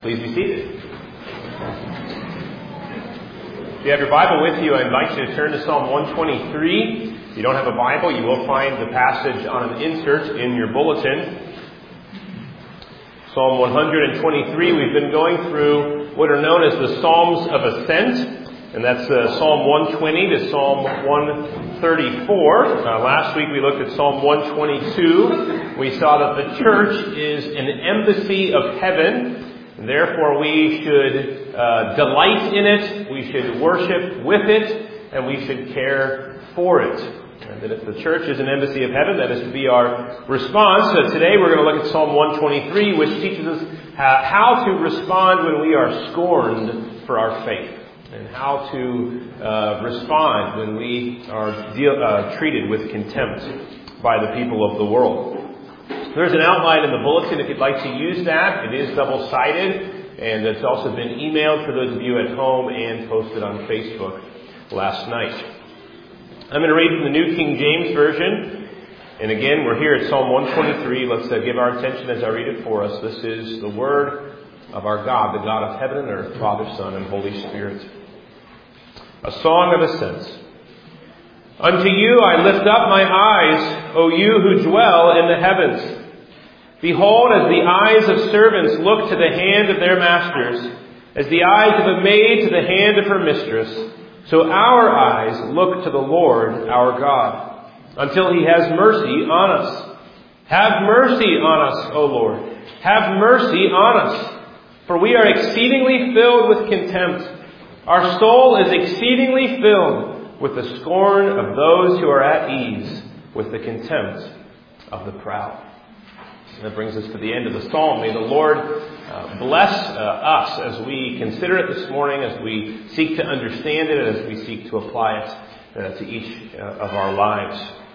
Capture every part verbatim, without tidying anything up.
Please be seated. If you have your Bible with you, I invite you to turn to Psalm one twenty-three. If you don't have a Bible, you will find the passage on an insert in your bulletin. Psalm one twenty-three, we've been going through what are known as the Psalms of Ascent, and that's uh, Psalm one twenty to Psalm one thirty-four. Uh, last week we looked at Psalm one twenty-two. We saw that the church is an embassy of heaven. Therefore, we should uh, delight in it, we should worship with it, and we should care for it. And that if the church is an embassy of heaven, that is to be our response. So today we're going to look at Psalm one twenty-three, which teaches us uh, how to respond when we are scorned for our faith, and how to uh, respond when we are deal, uh, treated with contempt by the people of the world. There's an outline in the bulletin if you'd like to use that. It is double-sided, and it's also been emailed for those of you at home and posted on Facebook last night. I'm going to read from the New King James Version. And again, we're here at Psalm one twenty-three. Let's uh, give our attention as I read it for us. This is the word of our God, the God of heaven and earth, Father, Son, and Holy Spirit. A song of ascent. Unto you I lift up my eyes, O you who dwell in the heavens. Behold, as the eyes of servants look to the hand of their masters, as the eyes of a maid to the hand of her mistress, so our eyes look to the Lord our God, until he has mercy on us. Have mercy on us, O Lord. Have mercy on us. For we are exceedingly filled with contempt. Our soul is exceedingly filled with the scorn of those who are at ease, with the contempt of the proud. And that brings us to the end of the psalm. May the Lord uh, bless uh, us as we consider it this morning, as we seek to understand it, and as we seek to apply it uh, to each uh, of our lives.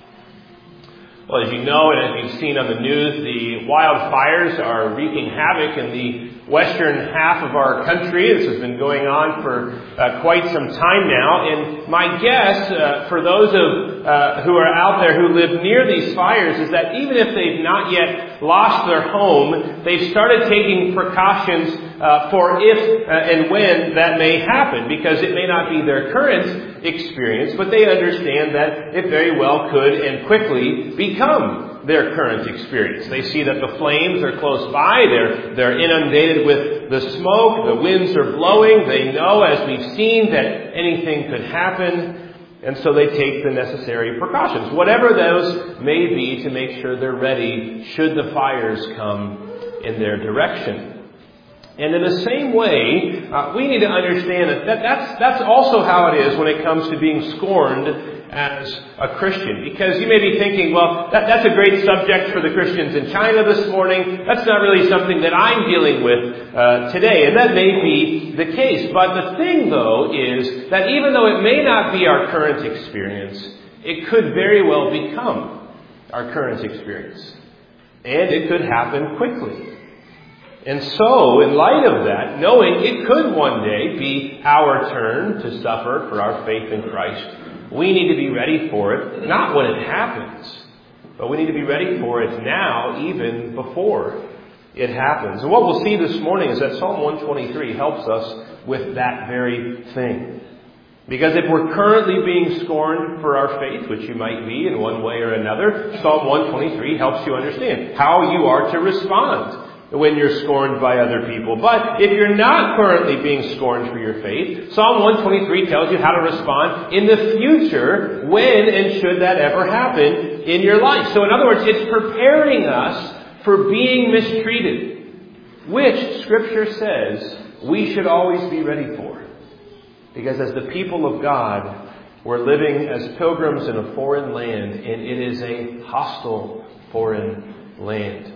Well, as you know, and as you've seen on the news, the wildfires are wreaking havoc in the western half of our country. This has been going on for uh, quite some time now. And my guess uh, for those of uh, who are out there who live near these fires is that even if they've not yet lost their home, they've started taking precautions uh, for if uh, and when that may happen, because it may not be their current experience, but they understand that it very well could and quickly become their current experience. They see that the flames are close by, they're, they're inundated with the smoke, the winds are blowing, they know, as we've seen, that anything could happen, and so they take the necessary precautions, whatever those may be, to make sure they're ready should the fires come in their direction. And in the same way, uh, we need to understand that, that that's, that's also how it is when it comes to being scorned as a Christian. Because you may be thinking, well, that, that's a great subject for the Christians in China this morning. That's not really something that I'm dealing with uh, today. And that may be the case. But the thing, though, is that even though it may not be our current experience, it could very well become our current experience. And it could happen quickly. And so, in light of that, knowing it could one day be our turn to suffer for our faith in Christ, we need to be ready for it, not when it happens, but we need to be ready for it now, even before it happens. And what we'll see this morning is that Psalm one twenty-three helps us with that very thing. Because if we're currently being scorned for our faith, which you might be in one way or another, Psalm one twenty-three helps you understand how you are to respond when you're scorned by other people. But if you're not currently being scorned for your faith, Psalm one twenty-three tells you how to respond in the future when and should that ever happen in your life. So in other words, it's preparing us for being mistreated, which Scripture says we should always be ready for. Because as the people of God, we're living as pilgrims in a foreign land, and it is a hostile foreign land.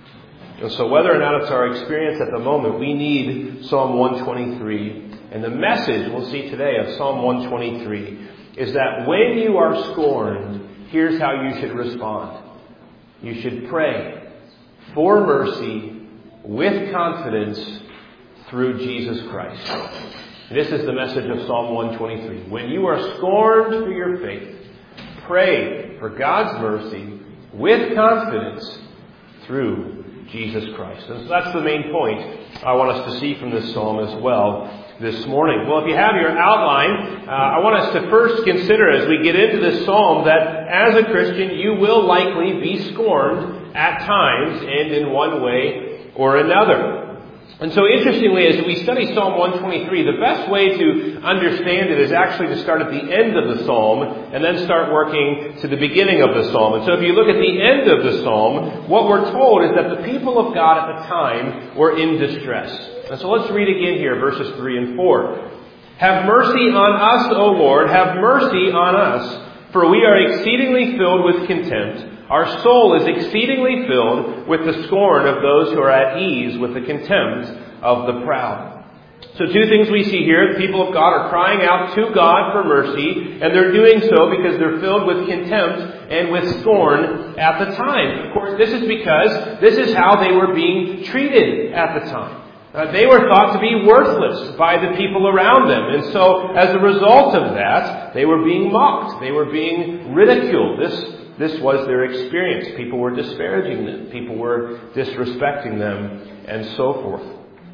And so whether or not it's our experience at the moment, we need Psalm one twenty-three. And the message we'll see today of Psalm one twenty-three is that when you are scorned, here's how you should respond. You should pray for mercy with confidence through Jesus Christ. This is the message of Psalm one twenty-three. When you are scorned for your faith, pray for God's mercy with confidence through Jesus Christ. And so that's the main point I want us to see from this psalm as well this morning. Well, if you have your outline, uh, I want us to first consider as we get into this psalm that as a Christian you will likely be scorned at times and in one way or another. And so interestingly, as we study Psalm one twenty-three, the best way to understand it is actually to start at the end of the psalm and then start working to the beginning of the psalm. And so if you look at the end of the psalm, what we're told is that the people of God at the time were in distress. And so let's read again here, verses three and four. Have mercy on us, O Lord, have mercy on us, for we are exceedingly filled with contempt. Our soul is exceedingly filled with the scorn of those who are at ease, with the contempt of the proud. So two things we see here. The people of God are crying out to God for mercy, and they're doing so because they're filled with contempt and with scorn at the time. Of course, this is because this is how they were being treated at the time. Uh, they were thought to be worthless by the people around them. And so, as a result of that, they were being mocked. They were being ridiculed. This This was their experience. People were disparaging them. People were disrespecting them, and so forth.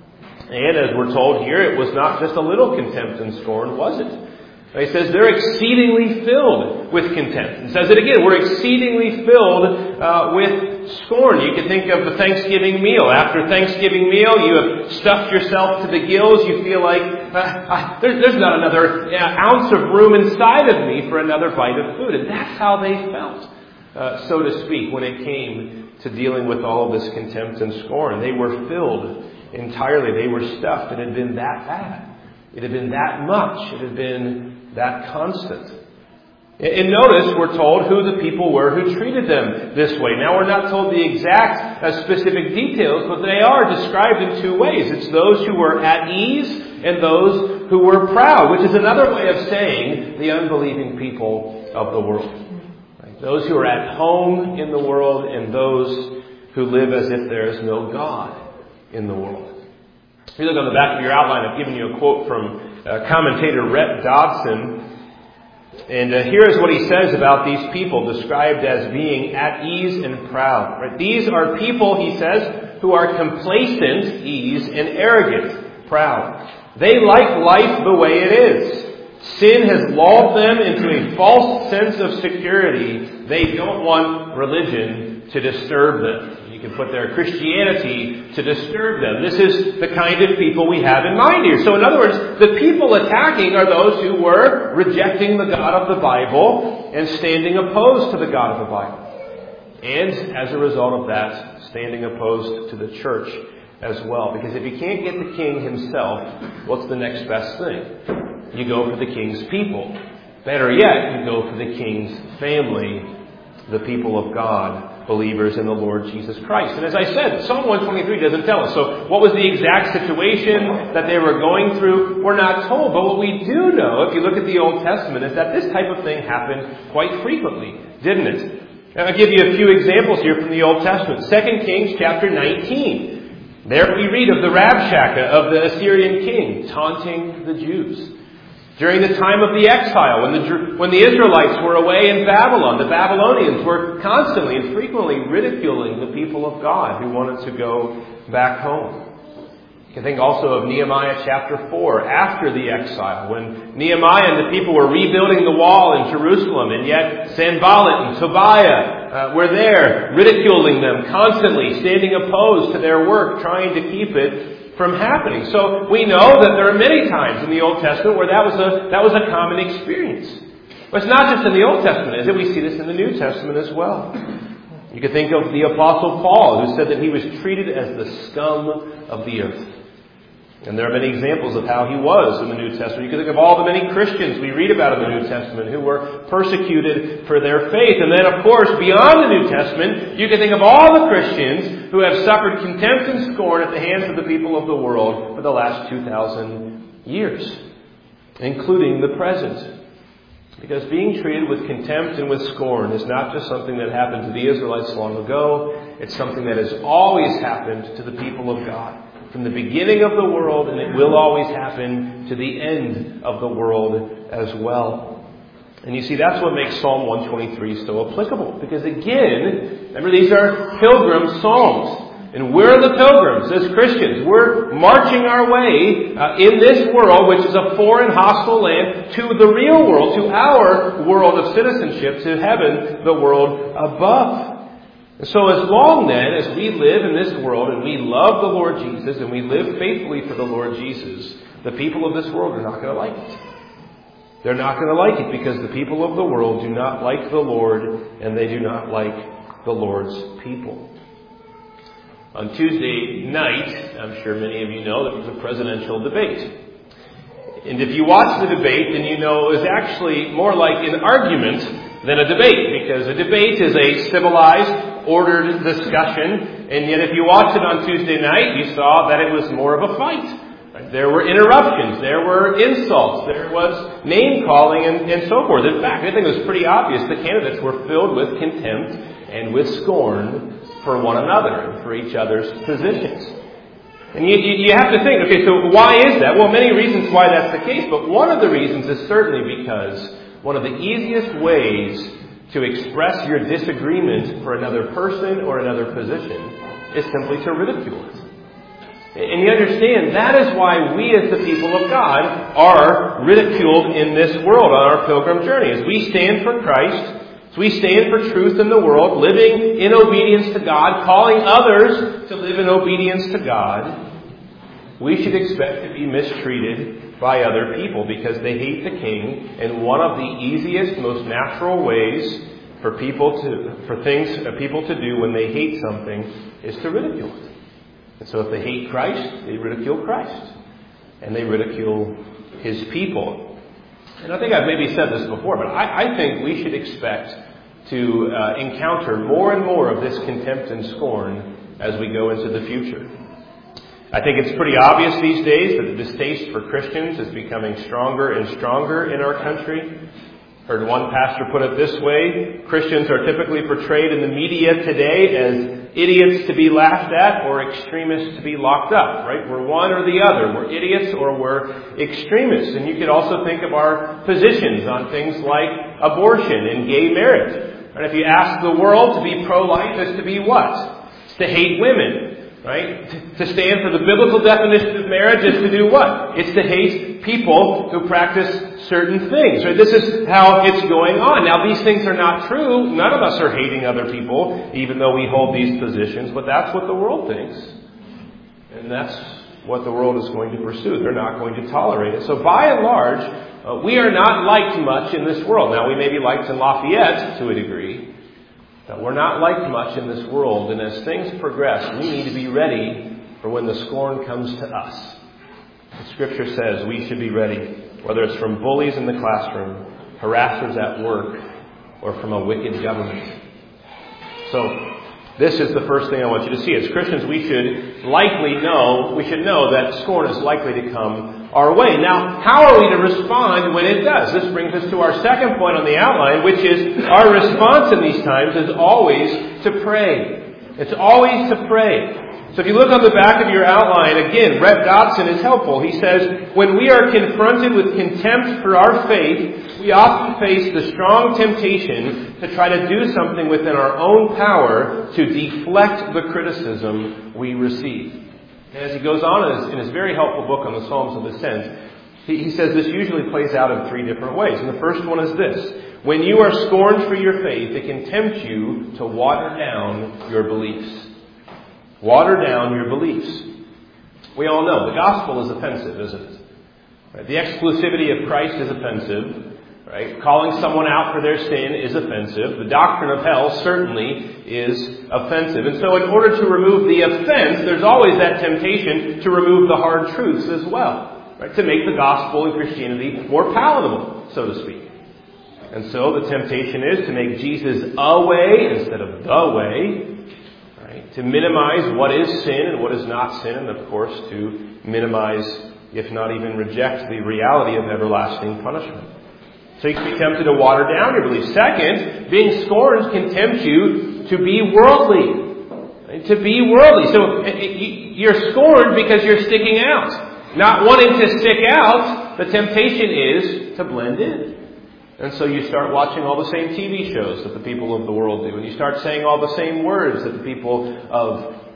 And as we're told here, it was not just a little contempt and scorn, was it? He says they're exceedingly filled with contempt. It says it again, we're exceedingly filled uh, with scorn. You can think of the Thanksgiving meal. After Thanksgiving meal, you have stuffed yourself to the gills. You feel like, uh, uh, there's, there's not another uh, ounce of room inside of me for another bite of food. And that's how they felt, uh, so to speak, when it came to dealing with all of this contempt and scorn. They were filled entirely. They were stuffed. It had been that bad. It had been that much. It had been that constant. And notice we're told who the people were who treated them this way. Now we're not told the exact uh, specific details, but they are described in two ways. It's those who were at ease and those who were proud, which is another way of saying the unbelieving people of the world. Right? Those who are at home in the world and those who live as if there is no God in the world. If you look on the back of your outline, I've given you a quote from uh, commentator Rhett Dodson. And uh, here is what he says about these people, described as being at ease and proud. Right? These are people, he says, who are complacent, ease, and arrogant, proud. They like life the way it is. Sin has lulled them into a false sense of security. They don't want religion to disturb them. You can put their Christianity to disturb them. This is the kind of people we have in mind here. So in other words, the people attacking are those who were rejecting the God of the Bible and standing opposed to the God of the Bible. And as a result of that, standing opposed to the church as well. Because if you can't get the king himself, what's the next best thing? You go for the king's people. Better yet, you go for the king's family, the people of God, believers in the Lord Jesus Christ. And as I said, Psalm one twenty-three doesn't tell us. So what was the exact situation that they were going through? We're not told. But what we do know, if you look at the Old Testament, is that this type of thing happened quite frequently, didn't it? And I'll give you a few examples here from the Old Testament. Second Kings chapter nineteen. There we read of the Rabshakeh of the Assyrian king taunting the Jews. During the time of the exile, when the, when the Israelites were away in Babylon, the Babylonians were constantly and frequently ridiculing the people of God who wanted to go back home. You can think also of Nehemiah chapter four, after the exile, when Nehemiah and the people were rebuilding the wall in Jerusalem, and yet Sanballat and Tobiah uh, were there, ridiculing them constantly, standing opposed to their work, trying to keep it from happening. So we know that there are many times in the Old Testament where that was a that was a common experience. But it's not just in the Old Testament, is it? We see this in the New Testament as well. You could think of the Apostle Paul, who said that he was treated as the scum of the earth. And there are many examples of how he was in the New Testament. You can think of all the many Christians we read about in the New Testament who were persecuted for their faith. And then, of course, beyond the New Testament, you can think of all the Christians who have suffered contempt and scorn at the hands of the people of the world for the last two thousand years, including the present. Because being treated with contempt and with scorn is not just something that happened to the Israelites long ago. It's something that has always happened to the people of God. From the beginning of the world, and it will always happen to the end of the world as well. And you see, that's what makes Psalm one twenty-three so applicable. Because again, remember, these are pilgrim psalms. And we're the pilgrims as Christians. We're marching our way uh, in this world, which is a foreign, hostile land, to the real world, to our world of citizenship, to heaven, the world above. And so as long then as we live in this world and we love the Lord Jesus and we live faithfully for the Lord Jesus, the people of this world are not going to like it. They're not going to like it because the people of the world do not like the Lord and they do not like the Lord's people. On Tuesday night, I'm sure many of you know, there was a presidential debate. And if you watch the debate, then you know it was actually more like an argument than a debate, because a debate is a civilized, ordered discussion, and yet if you watched it on Tuesday night, you saw that it was more of a fight. There were interruptions, there were insults, there was name-calling, and, and so forth. In fact, I think it was pretty obvious the candidates were filled with contempt and with scorn for one another and for each other's positions. And you, you have to think, okay, so why is that? Well, many reasons why that's the case, but one of the reasons is certainly because one of the easiest ways to express your disagreement for another person or another position is simply to ridicule it. And you understand, that is why we as the people of God are ridiculed in this world on our pilgrim journey. As we stand for Christ, as we stand for truth in the world, living in obedience to God, calling others to live in obedience to God, we should expect to be mistreated by other people because they hate the King. And one of the easiest, most natural ways for people to, for things, uh, people to do when they hate something is to ridicule it. And so if they hate Christ, they ridicule Christ. And they ridicule His people. And I think I've maybe said this before, but I, I think we should expect to uh, encounter more and more of this contempt and scorn as we go into the future. I think it's pretty obvious these days that the distaste for Christians is becoming stronger and stronger in our country. Heard one pastor put it this way: Christians are typically portrayed in the media today as idiots to be laughed at or extremists to be locked up, right? We're one or the other. We're idiots or we're extremists. And you could also think of our positions on things like abortion and gay marriage. And if you ask the world, to be pro-life is to be what? It's to hate women. Right? To stand for the biblical definition of marriage is to do what? It's to hate people who practice certain things. Right? This is how it's going on. Now, these things are not true. None of us are hating other people, even though we hold these positions. But that's what the world thinks. And that's what the world is going to pursue. They're not going to tolerate it. So by and large, uh, we are not liked much in this world. Now, we may be liked in Lafayette to a degree. But we're not liked much in this world, and as things progress, we need to be ready for when the scorn comes to us. The Scripture says we should be ready, whether it's from bullies in the classroom, harassers at work, or from a wicked government. So, this is the first thing I want you to see. As Christians, we should likely know, we should know that scorn is likely to come our way. Now, how are we to respond when it does? This brings us to our second point on the outline, which is our response in these times is always to pray. It's always to pray. So if you look on the back of your outline, again, Rhett Dodson is helpful. He says, when we are confronted with contempt for our faith, we often face the strong temptation to try to do something within our own power to deflect the criticism we receive. And as he goes on in his, in his very helpful book on the Psalms of Ascent, he, he says this usually plays out in three different ways. And the first one is this: when you are scorned for your faith, it can tempt you to water down your beliefs. Water down your beliefs. We all know the gospel is offensive, isn't it? Right? The exclusivity of Christ is offensive. Right? Calling someone out for their sin is offensive. The doctrine of hell certainly is offensive. And so in order to remove the offense, there's always that temptation to remove the hard truths as well. Right? To make the gospel and Christianity more palatable, so to speak. And so the temptation is to make Jesus a way instead of the way. Right? To minimize what is sin and what is not sin. And of course to minimize, if not even reject, the reality of everlasting punishment. So you can be tempted to water down your beliefs. Second, being scorned can tempt you to be worldly. Right? To be worldly. So you're scorned because you're sticking out. Not wanting to stick out, the temptation is to blend in. And so you start watching all the same T V shows that the people of the world do. And you start saying all the same words that the people of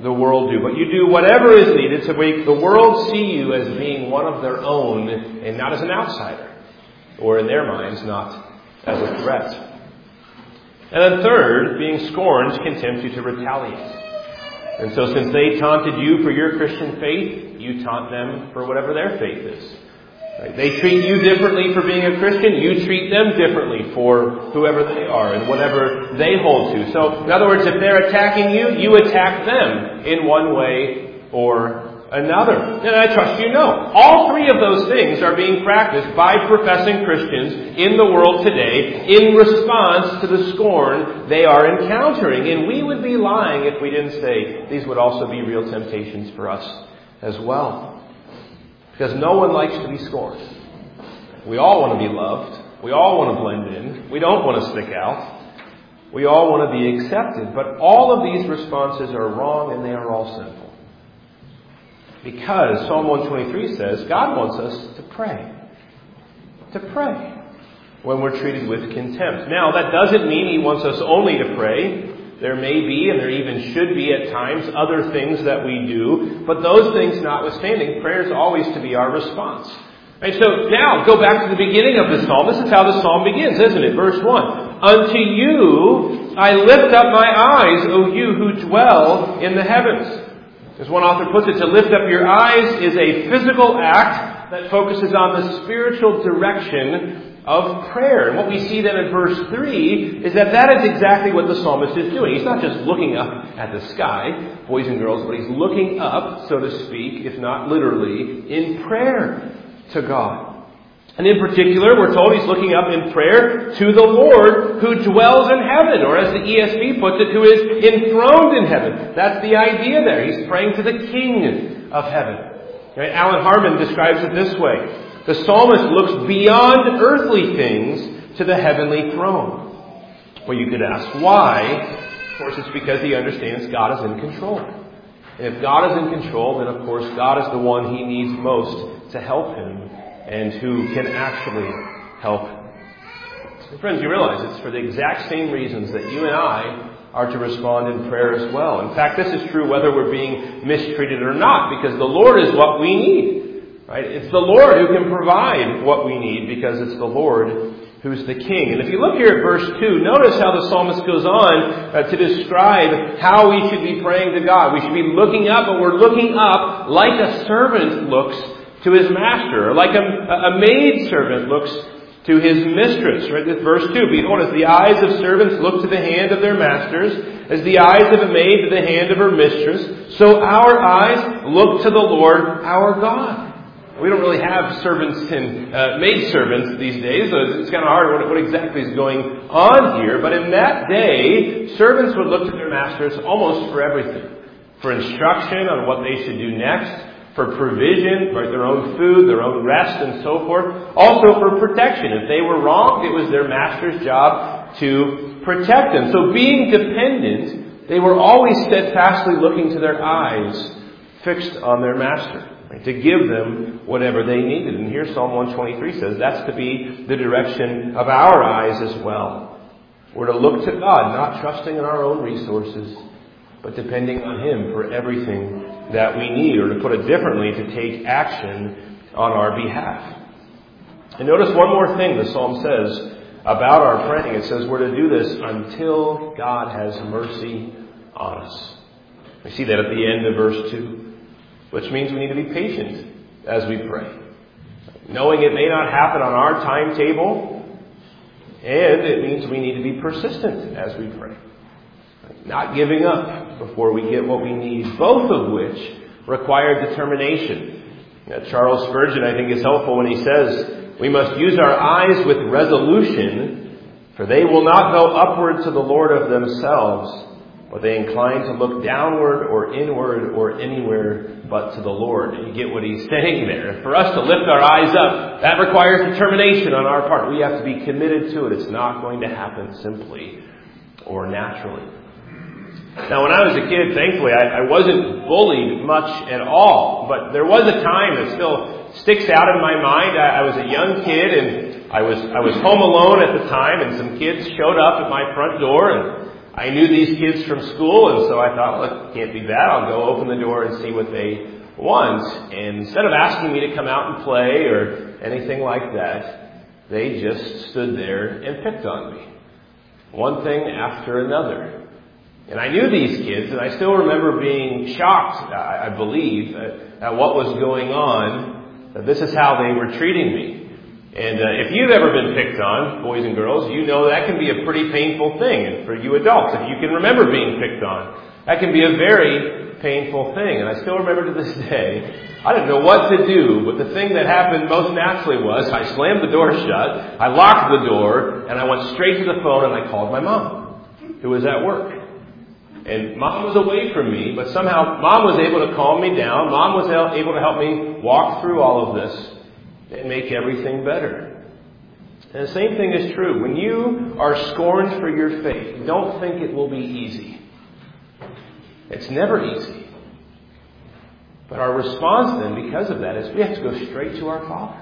the world do, but you do whatever is needed to make the world see you as being one of their own and not as an outsider, or in their minds, not as a threat. And then third, being scorned can tempt you to retaliate. And so since they taunted you for your Christian faith, you taunt them for whatever their faith is. Right? They treat you differently for being a Christian, you treat them differently for whoever they are and whatever they hold to. So, in other words, if they're attacking you, you attack them in one way or another. And I trust you know, all three of those things are being practiced by professing Christians in the world today in response to the scorn they are encountering. And we would be lying if we didn't say these would also be real temptations for us as well. Because no one likes to be scorned. We all want to be loved. We all want to blend in. We don't want to stick out. We all want to be accepted. But all of these responses are wrong and they are all sinful. Because Psalm one twenty-three says God wants us to pray. To pray when we're treated with contempt. Now, that doesn't mean He wants us only to pray. There may be, and there even should be at times, other things that we do. But those things notwithstanding, prayer is always to be our response. And so now, go back to the beginning of the psalm. This is how the psalm begins, isn't it? Verse one. Unto you I lift up my eyes, O you who dwell in the heavens. As one author puts it, to lift up your eyes is a physical act that focuses on the spiritual direction of prayer. And what we see then in verse three is that that is exactly what the psalmist is doing. He's not just looking up at the sky, boys and girls, but he's looking up, so to speak, if not literally, in prayer to God. And in particular, we're told he's looking up in prayer to the Lord who dwells in heaven, or as the E S V puts it, who is enthroned in heaven. That's the idea there. He's praying to the King of heaven. Right? Alan Harmon describes it this way. The psalmist looks beyond earthly things to the heavenly throne. Well, you could ask why. Of course, it's because he understands God is in control. And if God is in control, then of course God is the one he needs most to help him and who can actually help him. So friends, you realize it's for the exact same reasons that you and I are to respond in prayer as well. In fact, this is true whether we're being mistreated or not, because the Lord is what we need. Right? It's the Lord who can provide what we need because it's the Lord who's the King. And if you look here at verse two, notice how the psalmist goes on uh, to describe how we should be praying to God. We should be looking up, but we're looking up like a servant looks to his master, or like a, a maid servant looks to his mistress. Right? This verse two, behold, as the eyes of servants look to the hand of their masters, as the eyes of a maid to the hand of her mistress, so our eyes look to the Lord our God. We don't really have servants and uh, maid servants these days, so it's kind of hard what, what exactly is going on here. But in that day, servants would look to their masters almost for everything. For instruction on what they should do next, for provision, right, their own food, their own rest, and so forth. Also for protection. If they were wronged, it was their master's job to protect them. So being dependent, they were always steadfastly looking to their eyes fixed on their master, right, to give them whatever they needed. And here Psalm one twenty-three says that's to be the direction of our eyes as well. We're to look to God, not trusting in our own resources, but depending on Him for everything that we need, or to put it differently, to take action on our behalf. And notice one more thing the Psalm says about our praying. It says we're to do this until God has mercy on us. We see that at the end of verse two, which means we need to be patient as we pray, knowing it may not happen on our timetable, and it means we need to be persistent as we pray. Not giving up before we get what we need, both of which require determination. Now, Charles Spurgeon, I think, is helpful when he says, we must use our eyes with resolution, for they will not go upward to the Lord of themselves, but they incline to look downward or inward or anywhere but to the Lord. And you get what he's saying there. For us to lift our eyes up, that requires determination on our part. We have to be committed to it. It's not going to happen simply or naturally. Now, when I was a kid, thankfully, I, I wasn't bullied much at all. But there was a time that still sticks out in my mind. I, I was a young kid, and I was I was home alone at the time, and some kids showed up at my front door, and I knew these kids from school, and so I thought, well, it can't be bad. I'll go open the door and see what they want. And instead of asking me to come out and play or anything like that, they just stood there and picked on me. One thing after another. And I knew these kids, and I still remember being shocked, I believe, at what was going on, that this is how they were treating me. And uh, if you've ever been picked on, boys and girls, you know that can be a pretty painful thing. And for you adults, if you can remember being picked on, that can be a very painful thing. And I still remember to this day, I didn't know what to do, but the thing that happened most naturally was I slammed the door shut, I locked the door, and I went straight to the phone and I called my mom, who was at work. And Mom was away from me, but somehow Mom was able to calm me down. Mom was able to help me walk through all of this and make everything better. And the same thing is true. When you are scorned for your faith, don't think it will be easy. It's never easy. But our response then, because of that, is we have to go straight to our Father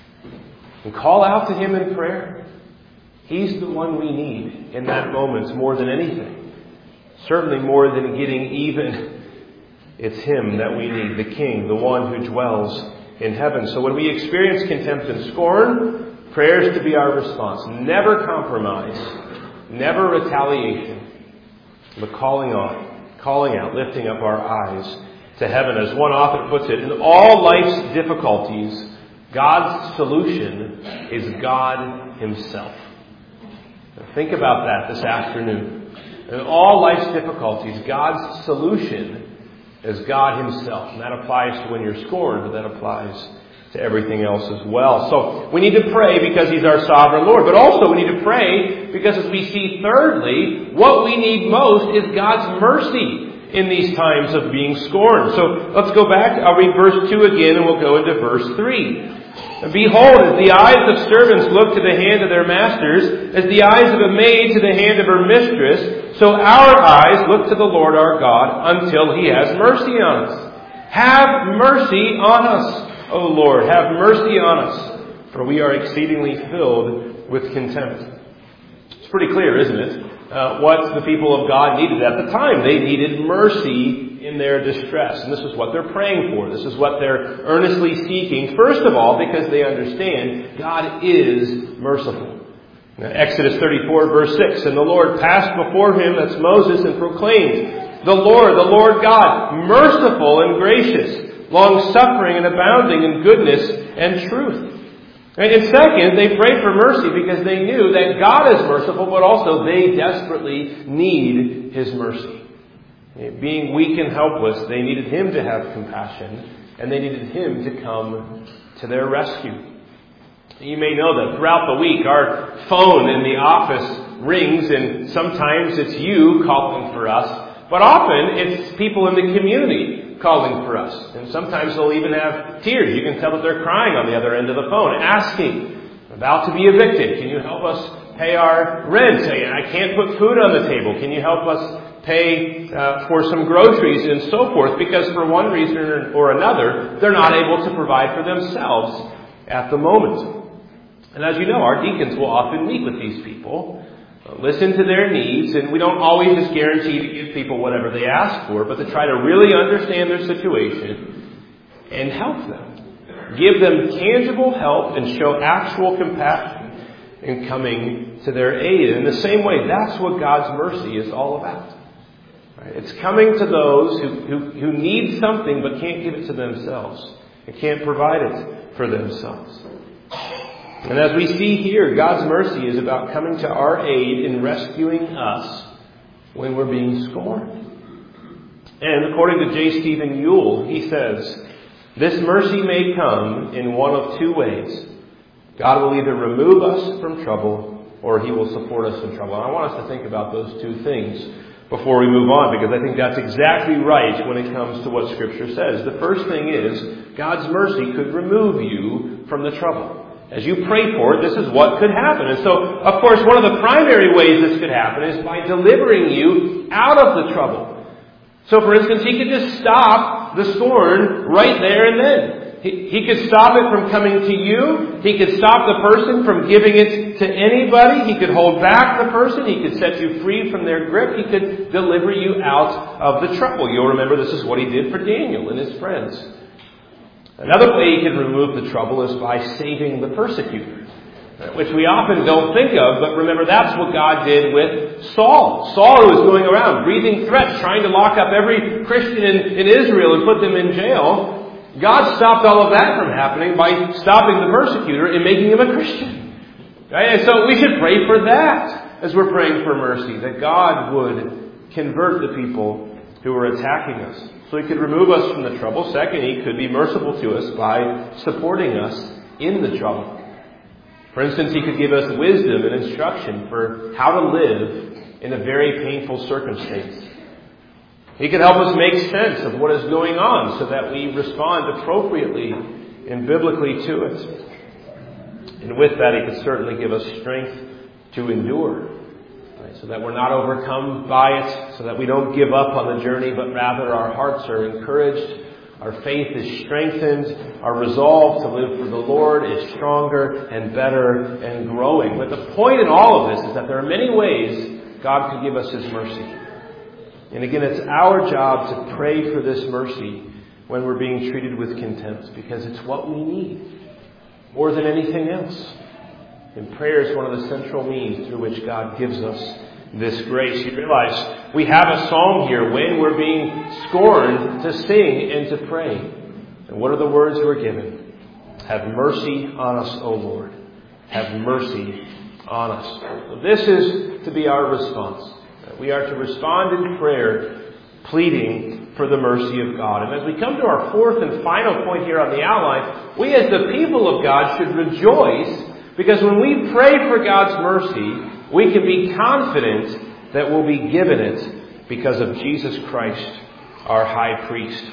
and call out to Him in prayer. He's the one we need in that moment more than anything. Certainly more than getting even. It's Him that we need, the King, the one who dwells in heaven. So when we experience contempt and scorn, prayer is to be our response. Never compromise, never retaliation, but calling on, calling out, lifting up our eyes to heaven. As one author puts it, in all life's difficulties, God's solution is God Himself. Now think about that this afternoon. In all life's difficulties, God's solution is God Himself. And that applies to when you're scorned, but that applies to everything else as well. So we need to pray because He's our sovereign Lord. But also we need to pray because, as we see thirdly, what we need most is God's mercy in these times of being scorned. So let's go back. I'll read verse two again and we'll go into verse three. Behold, as the eyes of servants look to the hand of their masters, as the eyes of a maid to the hand of her mistress, so our eyes look to the Lord our God until He has mercy on us. Have mercy on us, O Lord. Have mercy on us, for we are exceedingly filled with contempt. It's pretty clear, isn't it? Uh, what the people of God needed at the time. They needed mercy in their distress. And this is what they're praying for. This is what they're earnestly seeking. First of all, because they understand God is merciful. Now, Exodus thirty-four, verse six, and the Lord passed before him, that's Moses, and proclaimed, the Lord, the Lord God, merciful and gracious, long-suffering and abounding in goodness and truth. And second, they prayed for mercy because they knew that God is merciful, but also they desperately need His mercy. Being weak and helpless, they needed Him to have compassion, and they needed Him to come to their rescue. You may know that throughout the week, our phone in the office rings, and sometimes it's you calling for us, but often it's people in the community calling for us. And sometimes they'll even have tears. You can tell that they're crying on the other end of the phone, asking, about to be evicted. Can you help us pay our rent? I can't put food on the table. Can you help us pay uh, for some groceries and so forth? Because for one reason or another, they're not able to provide for themselves at the moment. And as you know, our deacons will often meet with these people, listen to their needs, and we don't always just guarantee to give people whatever they ask for, but to try to really understand their situation and help them. Give them tangible help and show actual compassion in coming to their aid. In the same way, that's what God's mercy is all about. Right? It's coming to those who, who, who need something but can't give it to themselves and can't provide it for themselves. And as we see here, God's mercy is about coming to our aid in rescuing us when we're being scorned. And according to J. Stephen Ewell, he says, this mercy may come in one of two ways. God will either remove us from trouble or He will support us in trouble. And I want us to think about those two things before we move on, because I think that's exactly right when it comes to what Scripture says. The first thing is, God's mercy could remove you from the trouble. As you pray for it, this is what could happen. And so, of course, one of the primary ways this could happen is by delivering you out of the trouble. So, for instance, He could just stop the scorn right there and then. He, he could stop it from coming to you. He could stop the person from giving it to anybody. He could hold back the person. He could set you free from their grip. He could deliver you out of the trouble. You'll remember this is what he did for Daniel and his friends. Another way he could remove the trouble is by saving the persecutor, which we often don't think of, but remember that's what God did with Saul. Saul was going around breathing threats, trying to lock up every Christian in, in Israel and put them in jail. God stopped all of that from happening by stopping the persecutor and making him a Christian. Right? And so we should pray for that as we're praying for mercy, that God would convert the people who are attacking us. So he could remove us from the trouble. Second, he could be merciful to us by supporting us in the trouble. For instance, he could give us wisdom and instruction for how to live in a very painful circumstance. He could help us make sense of what is going on so that we respond appropriately and biblically to it. And with that, he could certainly give us strength to endure, right, so that we're not overcome by it, so that we don't give up on the journey, but rather our hearts are encouraged, our faith is strengthened, our resolve to live for the Lord is stronger and better and growing. But the point in all of this is that there are many ways God could give us His mercy. And again, it's our job to pray for this mercy when we're being treated with contempt, because it's what we need more than anything else. And prayer is one of the central means through which God gives us this grace. You realize we have a song here when we're being scorned to sing and to pray. And what are the words we're given? Have mercy on us, O Lord. Have mercy on us. So this is to be our response. We are to respond in prayer, pleading for the mercy of God. And as we come to our fourth and final point here on the outline, we as the people of God should rejoice, because when we pray for God's mercy, we can be confident that we'll be given it because of Jesus Christ, our high priest.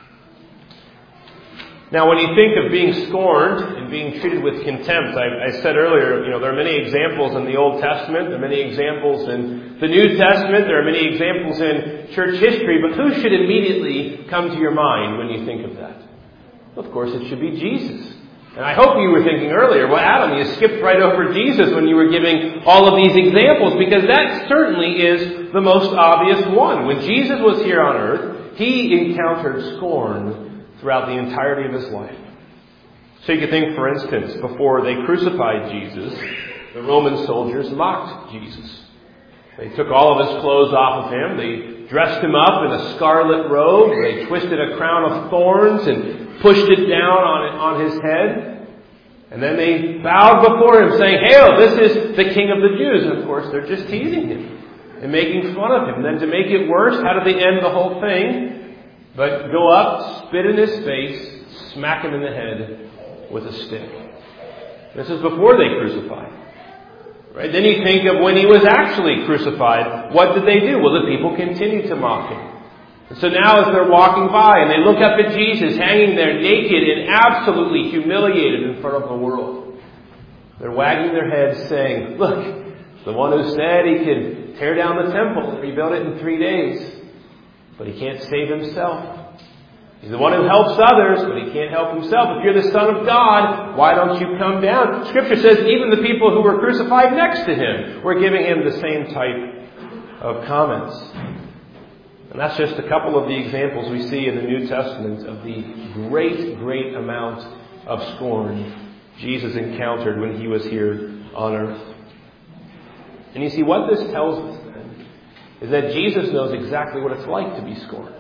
Now, when you think of being scorned and being treated with contempt, I, I said earlier, you know, there are many examples in the Old Testament, there are many examples in the New Testament, there are many examples in church history, but who should immediately come to your mind when you think of that? Well, of course, it should be Jesus. And I hope you were thinking earlier, well, Adam, you skipped right over Jesus when you were giving all of these examples, because that certainly is the most obvious one. When Jesus was here on earth, He encountered scorn throughout the entirety of His life. So you could think, for instance, before they crucified Jesus, the Roman soldiers mocked Jesus. They took all of His clothes off of Him. They dressed Him up in a scarlet robe. They twisted a crown of thorns and pushed it down on, on His head. And then they bowed before Him, saying, "Hail, this is the King of the Jews." And of course, they're just teasing Him and making fun of Him. And then to make it worse, how did they end the whole thing? But go up, spit in His face, smack Him in the head with a stick. This is before they crucified. Right? Then you think of when He was actually crucified. What did they do? Well, the people continued to mock Him. And so now as they're walking by and they look up at Jesus hanging there naked and absolutely humiliated in front of the world, they're wagging their heads saying, "Look, the one who said He could tear down the temple and rebuild it in three days. But He can't save Himself. He's the one who helps others, but He can't help Himself. If you're the Son of God, why don't you come down?" Scripture says even the people who were crucified next to Him were giving Him the same type of comments. And that's just a couple of the examples we see in the New Testament of the great, great amount of scorn Jesus encountered when He was here on earth. And you see, what this tells us is that Jesus knows exactly what it's like to be scorned.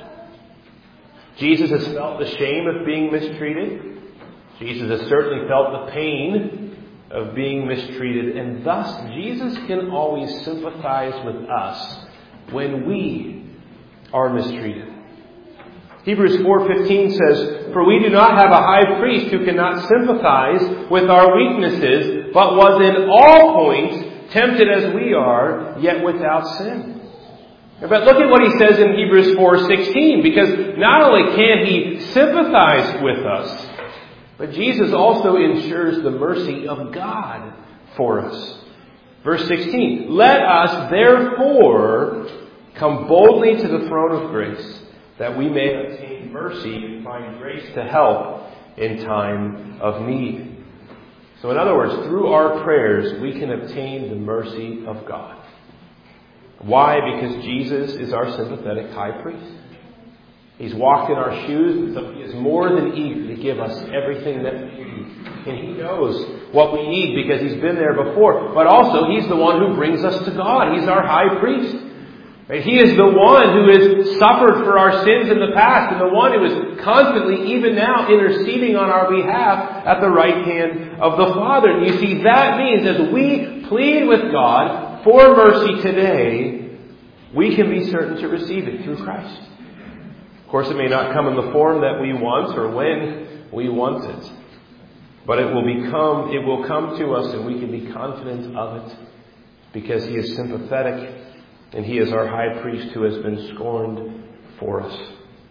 Jesus has felt the shame of being mistreated. Jesus has certainly felt the pain of being mistreated. And thus, Jesus can always sympathize with us when we are mistreated. Hebrews four fifteen says, "For we do not have a high priest who cannot sympathize with our weaknesses, but was in all points tempted as we are, yet without sin." But look at what he says in Hebrews four sixteen, because not only can He sympathize with us, but Jesus also ensures the mercy of God for us. Verse sixteen, "Let us therefore come boldly to the throne of grace, that we may obtain mercy and find grace to help in time of need. So in other words, through our prayers, we can obtain the mercy of God. Why? Because Jesus is our sympathetic high priest. He's walked in our shoes, so he is more than eager to give us everything that we need. And he knows what we need because he's been there before. But also, he's the one who brings us to God. He's our high priest. Right? He is the one who has suffered for our sins in the past, and the one who is constantly, even now, interceding on our behalf at the right hand of the Father. And you see, that means as we plead with God for mercy today, we can be certain to receive it through Christ. Of course, it may not come in the form that we want or when we want it. But it will become, it will come to us, and we can be confident of it because he is sympathetic and he is our high priest who has been scorned for us.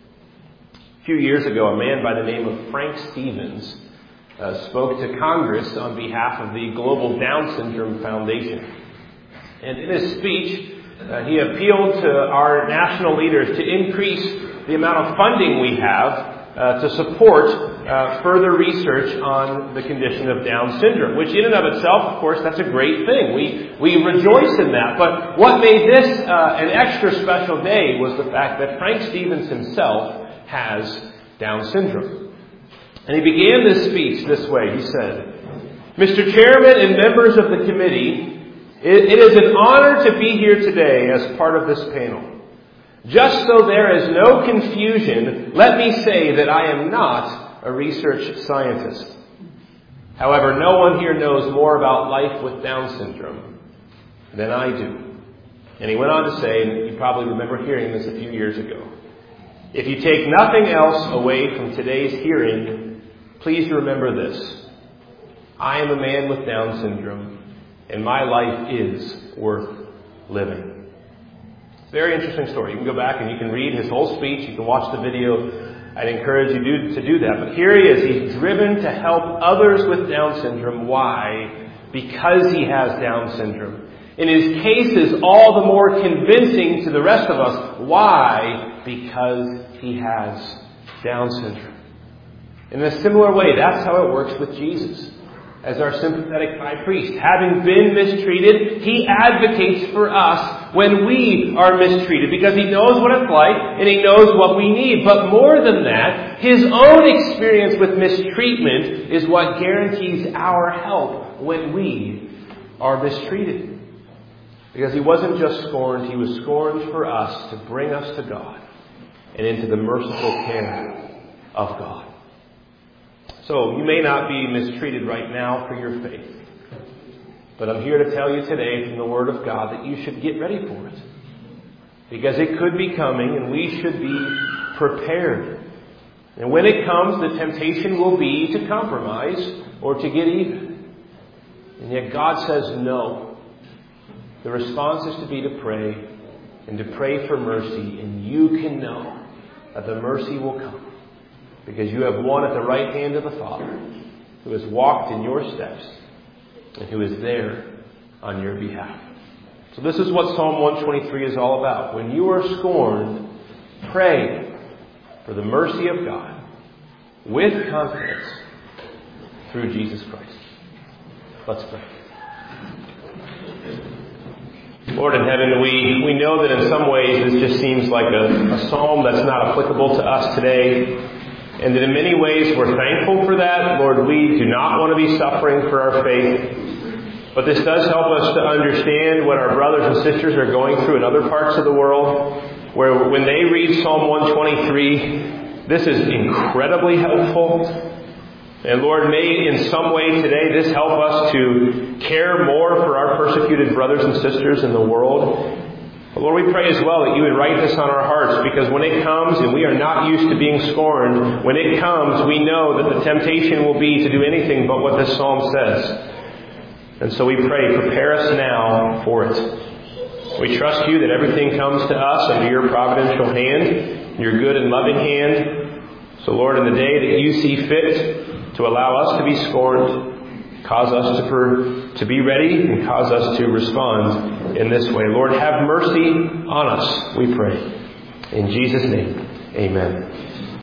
A few years ago, a man by the name of Frank Stevens uh, spoke to Congress on behalf of the Global Down Syndrome Foundation. And in his speech, uh, he appealed to our national leaders to increase the amount of funding we have uh, to support uh, further research on the condition of Down syndrome, which in and of itself, of course, that's a great thing. We we rejoice in that. But what made this uh, an extra special day was the fact that Frank Stevens himself has Down syndrome. And he began this speech this way. He said, "Mister Chairman and members of the committee, it, it is an honor to be here today as part of this panel. Just so there is no confusion, let me say that I am not a research scientist. However, no one here knows more about life with Down syndrome than I do." And he went on to say, and you probably remember hearing this a few years ago, "If you take nothing else away from today's hearing, please remember this. I am a man with Down syndrome, and my life is worth living." Very interesting story. You can go back and you can read his whole speech. You can watch the video. I'd encourage you do, to do that. But here he is. He's driven to help others with Down syndrome. Why? Because he has Down syndrome. And his case is all the more convincing to the rest of us. Why? Because he has Down syndrome. In a similar way, that's how it works with Jesus. As our sympathetic high priest, having been mistreated, he advocates for us when we are mistreated because he knows what it's like and he knows what we need. But more than that, his own experience with mistreatment is what guarantees our help when we are mistreated. Because he wasn't just scorned, he was scorned for us to bring us to God and into the merciful care of God. So, you may not be mistreated right now for your faith. But I'm here to tell you today from the Word of God that you should get ready for it. Because it could be coming and we should be prepared. And when it comes, the temptation will be to compromise or to get even. And yet God says no. The response is to be to pray and to pray for mercy. And you can know that the mercy will come. Because you have one at the right hand of the Father who has walked in your steps and who is there on your behalf. So this is what Psalm one twenty-three is all about. When you are scorned, pray for the mercy of God with confidence through Jesus Christ. Let's pray. Lord in heaven, we, we know that in some ways this just seems like a, a psalm that's not applicable to us today. And that in many ways we're thankful for that. Lord, we do not want to be suffering for our faith. But this does help us to understand what our brothers and sisters are going through in other parts of the world, where when they read Psalm one twenty-three, this is incredibly helpful. And Lord, may in some way today this help us to care more for our persecuted brothers and sisters in the world. But Lord, we pray as well that you would write this on our hearts, because when it comes, and we are not used to being scorned, when it comes, we know that the temptation will be to do anything but what this psalm says. And so we pray, prepare us now for it. We trust you that everything comes to us under your providential hand, your good and loving hand. So Lord, in the day that you see fit to allow us to be scorned, cause us to, per, to be ready and cause us to respond in this way. Lord, have mercy on us, we pray. In Jesus' name, amen.